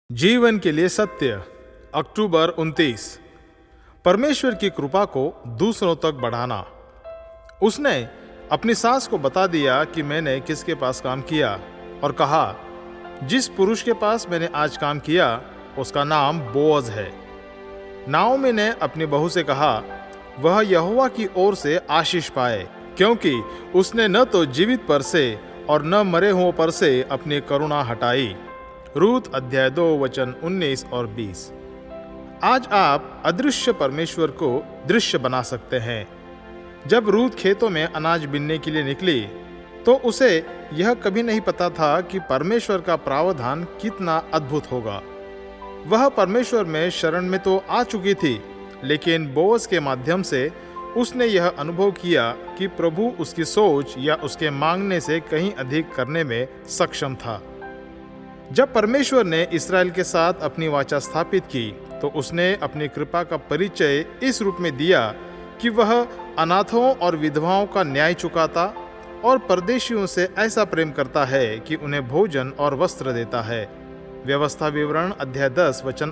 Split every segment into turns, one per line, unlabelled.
जीवन के लिए सत्य। अक्टूबर 29। परमेश्वर की कृपा को दूसरों तक बढ़ाना। उसने अपनी सास को बता दिया कि मैंने किसके पास काम किया और कहा, जिस पुरुष के पास मैंने आज काम किया उसका नाम बोअज है। नाओमी ने अपनी बहू से कहा, वह यहोवा की ओर से आशीष पाए, क्योंकि उसने न तो जीवित पर से और न मरे हुओं पर से अपनी करुणा हटाई। रूत अध्याय 2 वचन 19 और 20। आज आप अदृश्य परमेश्वर को दृश्य बना सकते हैं। जब रूत खेतों में अनाज बीनने के लिए निकली तो उसे यह कभी नहीं पता था कि परमेश्वर का प्रावधान कितना अद्भुत होगा। वह परमेश्वर में शरण में तो आ चुकी थी, लेकिन बोअज के माध्यम से उसने यह अनुभव किया कि प्रभु उसकी सोच या उसके मांगने से कहीं अधिक करने में सक्षम था। जब परमेश्वर ने इस्राएल के साथ अपनी वाचा स्थापित की तो उसने अपनी कृपा का परिचय इस रूप में दिया कि वह अनाथों और विधवाओं का न्याय चुकाता और परदेशियों से ऐसा प्रेम करता है कि उन्हें भोजन और वस्त्र देता है। व्यवस्था विवरण अध्याय 10 वचन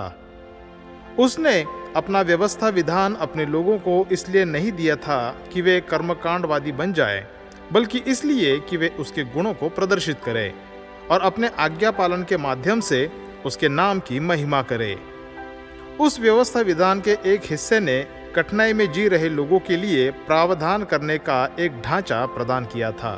18। उसने अपना व्यवस्था विधान अपने लोगों को इसलिए नहीं दिया था कि वे कर्मकांडवादी बन जाएं, बल्कि इसलिए कि वे उसके गुणों को प्रदर्शित करें और अपने आज्ञा पालन के माध्यम से उसके नाम की महिमा करे। उस व्यवस्था विधान के एक हिस्से ने कठिनाई में जी रहे लोगों के लिए प्रावधान करने का एक ढांचा प्रदान किया था।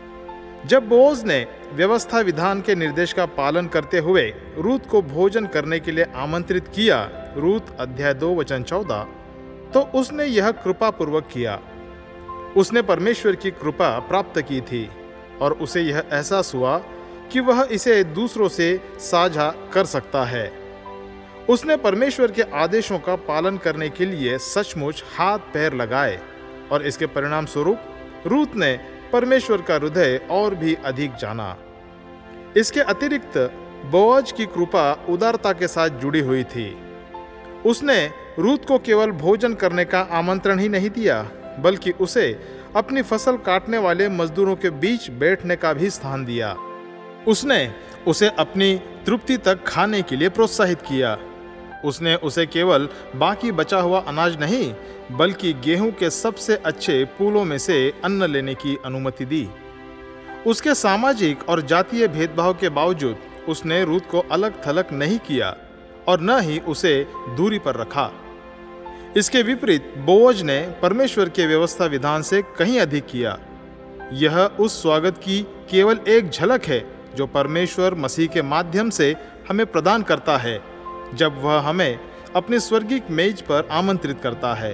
जब बोअज ने व्यवस्था विधान के निर्देश का पालन करते हुए रूत को भोजन करने के लिए आमंत्रित किया, रूत अध्याय 2 वचन 14, तो उसने यह कृपा पूर्वक किया। उसने परमेश्वर की कृपा प्राप्त की थी और उसे यह एहसास हुआ कि वह इसे दूसरों से साझा कर सकता है। उसने परमेश्वर के आदेशों का पालन करने के लिए सचमुच हाथ पैर लगाए और इसके परिणाम स्वरूप रूत ने परमेश्वर का हृदय और भी अधिक जाना। इसके अतिरिक्त बोअज की कृपा उदारता के साथ जुड़ी हुई थी। उसने रूत को केवल भोजन करने का आमंत्रण ही नहीं दिया, बल्कि उसे अपनी फसल काटने वाले मजदूरों के बीच बैठने का भी स्थान दिया। उसने उसे अपनी तृप्ति तक खाने के लिए प्रोत्साहित किया। उसने उसे केवल बाकी बचा हुआ अनाज नहीं, बल्कि गेहूं के सबसे अच्छे फूलों में से अन्न लेने की अनुमति दी। उसके सामाजिक और जातीय भेदभाव के बावजूद उसने रूत को अलग थलग नहीं किया और न ही उसे दूरी पर रखा। इसके विपरीत बोअज ने परमेश्वर के व्यवस्था विधान से कहीं अधिक किया। यह उस स्वागत की केवल एक झलक है जो परमेश्वर मसीह के माध्यम से हमें प्रदान करता है, जब वह हमें अपनी स्वर्गीय मेज पर आमंत्रित करता है।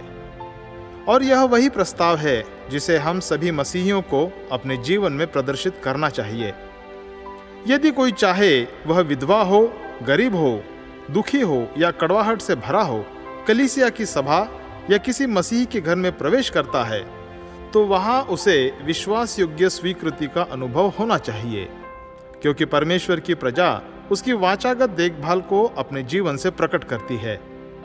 और यह वही प्रस्ताव है जिसे हम सभी मसीहियों को अपने जीवन में प्रदर्शित करना चाहिए। यदि कोई चाहे वह विधवा हो, गरीब हो, दुखी हो या कड़वाहट से भरा हो, कलीसिया की सभा या किसी मसीही के घर में प्रवेश करता है, तो वहां उसे विश्वास योग्य स्वीकृति का अनुभव होना चाहिए, क्योंकि परमेश्वर की प्रजा उसकी वाचागत देखभाल को अपने जीवन से प्रकट करती है।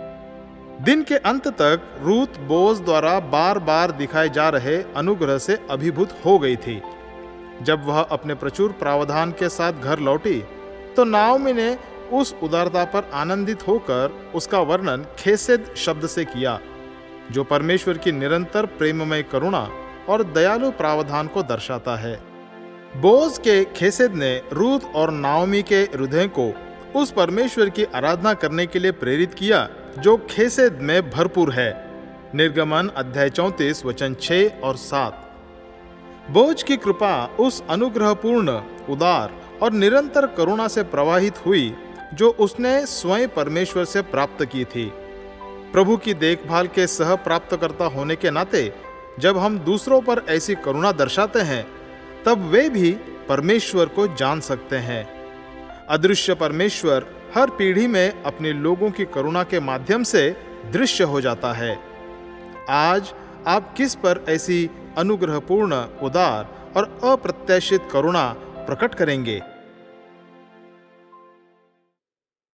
दिन के अंत तक रूत बोअज द्वारा बार बार दिखाए जा रहे अनुग्रह से अभिभूत हो गई थी। जब वह अपने प्रचुर प्रावधान के साथ घर लौटी तो नाओमी ने उस उदारता पर आनंदित होकर उसका वर्णन खेसेद शब्द से किया, जो परमेश्वर की निरंतर प्रेममय करुणा और दयालु प्रावधान को दर्शाता है। बोअज के खेसेद ने रूत और नाओमी के हृदय को उस परमेश्वर की आराधना करने के लिए प्रेरित किया जो खेसेद में भरपूर है। निर्गमन अध्याय 34 वचन 6 और 7। बोअज की कृपा उस अनुग्रहपूर्ण, उदार और निरंतर करुणा से प्रवाहित हुई जो उसने स्वयं परमेश्वर से प्राप्त की थी। प्रभु की देखभाल के सह प्राप्तकर्ता होने के नाते जब हम दूसरों पर ऐसी करुणा दर्शाते हैं, तब वे भी परमेश्वर को जान सकते हैं। अदृश्य परमेश्वर हर पीढ़ी में अपने लोगों की करुणा के माध्यम से दृश्य हो जाता है। आज आप किस पर ऐसी अनुग्रहपूर्ण, उदार और अप्रत्याशित करुणा प्रकट करेंगे?